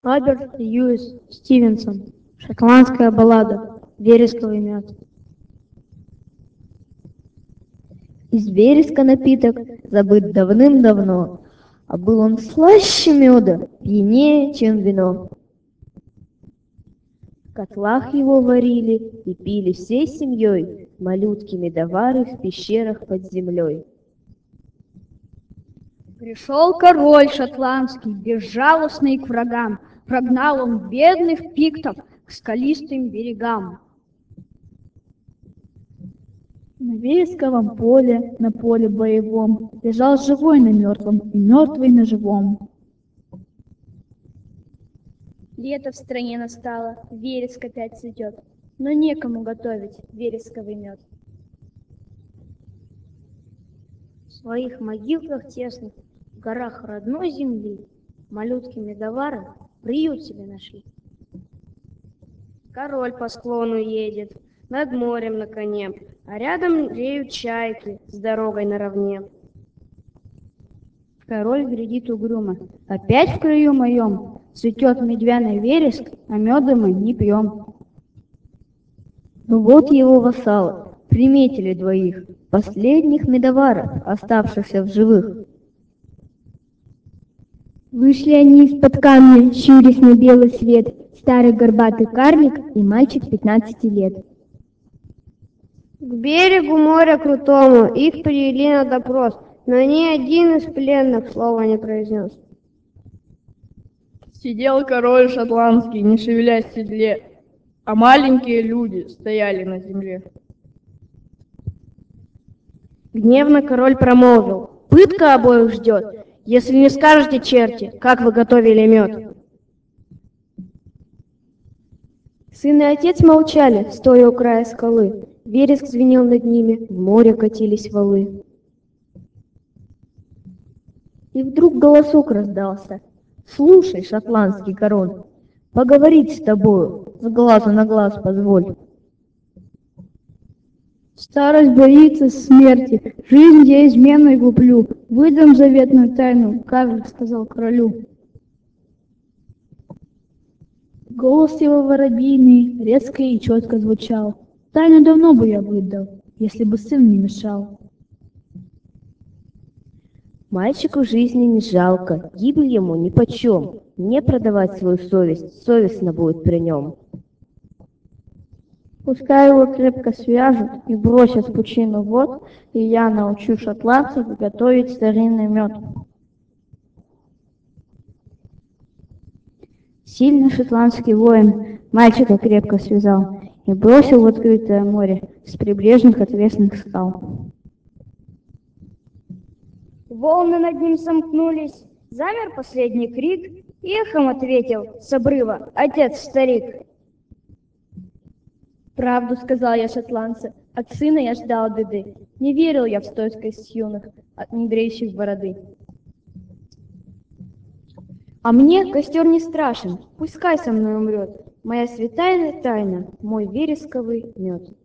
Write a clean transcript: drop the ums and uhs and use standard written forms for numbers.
Роберт Льюис Стивенсон. Шотландская баллада. Вересковый мед. Из вереска напиток забыт давным-давно, а был он слаще меда, пьянее, чем вино. В котлах его варили и пили всей семьей малютки-медовары в пещерах под землей. Пришел король шотландский, безжалостный к врагам, прогнал он бедных пиктов к скалистым берегам. На вересковом поле, на поле боевом, лежал живой на мертвом и мертвый на живом. Лето в стране настало, вереск опять цветет, но некому готовить вересковый мед. В своих могилках тесных, в горах родной земли, малютки-медовары приют себе нашли. Король по склону едет, над морем на коне, а рядом реют чайки с дорогой наравне. Король глядит угрюмо. Опять в краю моем цветет медвяный вереск, а меда мы не пьем. Ну вот его вассалы приметили двоих, последних медоваров, оставшихся в живых. Вышли они из-под камня, щурясь на белый свет, старый горбатый карлик и мальчик 15 лет. К берегу моря крутому их привели на допрос, но ни один из пленных слова не произнес. Сидел король шотландский, не шевелясь в седле, а маленькие люди стояли на земле. Гневно король промолвил: «Пытка обоих ждет, если не скажете, черти, как вы готовили мед». Сын и отец молчали, стоя у края скалы. Вереск звенел над ними, в море катились валы. И вдруг голосок раздался. «Слушай, шотландский король, поговорить с тобою, с глазу на глаз позволь». Старость боится смерти, жизнь я изменой гублю. Выдам заветную тайну, карлик сказал королю. Голос его воробьиный резко и четко звучал. Тайну давно бы я выдал, если бы сын не мешал. Мальчику жизни не жалко, гибель ему нипочем. Не продавать свою совесть, совестно будет при нем. Пускай его крепко свяжут и бросят в пучину вод, и я научу шотландцев готовить старинный мед. Сильный шотландский воин мальчика крепко связал и бросил в открытое море с прибрежных отвесных скал. Волны над ним сомкнулись, замер последний крик, и эхом ответил с обрыва отец-старик. Правду сказал я шотландцу, от сына я ждал беды. Не верил я в стойкость юных, от недреющих бороды. А мне костер не страшен, пускай со мной умрет моя святая тайна, мой вересковый мед.